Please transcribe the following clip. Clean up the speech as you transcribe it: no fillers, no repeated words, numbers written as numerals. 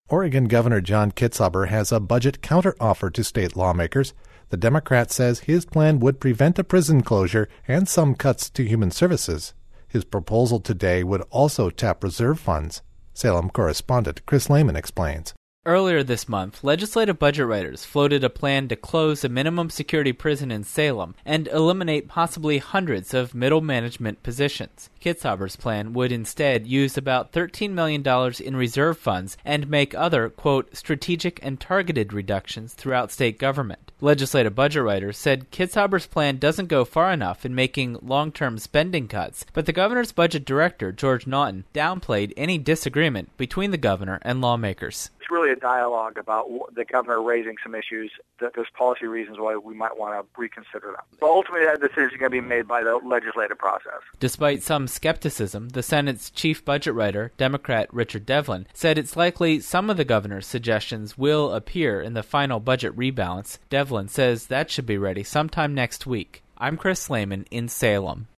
Oregon Governor John Kitzhaber has a budget counteroffer to state lawmakers. The Democrat says his plan would prevent a prison closure and some cuts to human services. His proposal today would also tap reserve funds. Salem correspondent Chris Lehman explains. Earlier this month, legislative budget writers floated a plan to close a minimum security prison in Salem and eliminate possibly hundreds of middle management positions. Kitzhaber's plan would instead use about $13 million in reserve funds and make other, quote, strategic and targeted reductions throughout state government. Legislative budget writers said Kitzhaber's plan doesn't go far enough in making long-term spending cuts, but the governor's budget director, George Naughton, downplayed any disagreement between the governor and lawmakers. It's really a dialogue about the governor raising some issues that there's policy reasons why we might want to reconsider them. But ultimately, that decision is going to be made by the legislative process. Despite some skepticism, the Senate's chief budget writer, Democrat Richard Devlin, said it's likely some of the governor's suggestions will appear in the final budget rebalance. Devlin says that should be ready sometime next week. I'm Chris Lehman in Salem.